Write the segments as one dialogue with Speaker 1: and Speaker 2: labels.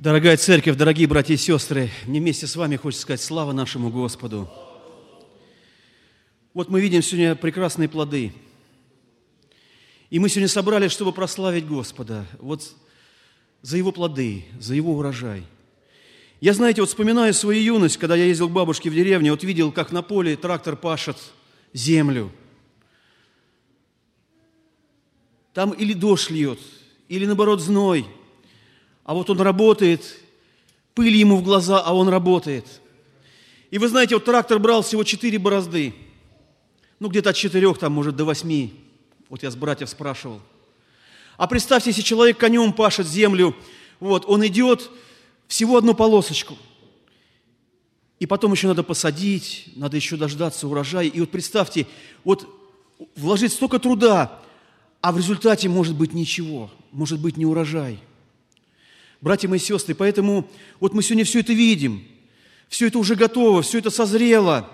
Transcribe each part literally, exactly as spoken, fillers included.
Speaker 1: Дорогая церковь, дорогие братья и сестры, мне вместе с вами хочется сказать слава нашему Господу. Вот мы видим сегодня прекрасные плоды. И мы сегодня собрались, чтобы прославить Господа. Вот за Его плоды, за Его урожай. Я, знаете, вот вспоминаю свою юность, когда я ездил к бабушке в деревню, вот видел, как на поле трактор пашет землю. Там или дождь льет, или наоборот зной. А вот он работает, пыль ему в глаза, а он работает. И вы знаете, вот трактор брал всего четыре борозды. Ну, где-то от четырех, там, может, до восьми. Вот я с братьев спрашивал. А представьте, если человек конем пашет землю, вот, он идет всего одну полосочку. И потом еще надо посадить, надо еще дождаться урожая. И вот представьте, вот вложить столько труда, а в результате может быть ничего, может быть не урожай. Братья мои сестры, поэтому вот мы сегодня все это видим, все это уже готово, все это созрело.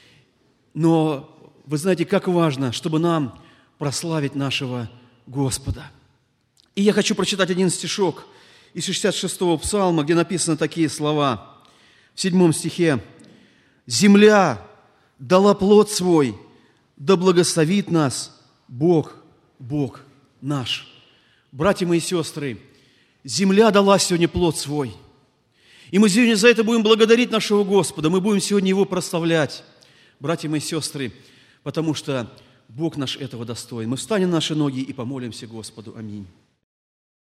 Speaker 1: Но вы знаете, как важно, чтобы нам прославить нашего Господа. И я хочу прочитать один стишок из шестьдесят шестого псалма, где написаны такие слова. В седьмом стихе. «Земля дала плод свой, да благословит нас Бог, Бог наш». Братья мои сестры, земля дала сегодня плод свой. И мы сегодня за это будем благодарить нашего Господа. Мы будем сегодня Его прославлять, братья мои сестры, потому что Бог наш этого достоин. Мы встанем на наши ноги и помолимся Господу. Аминь.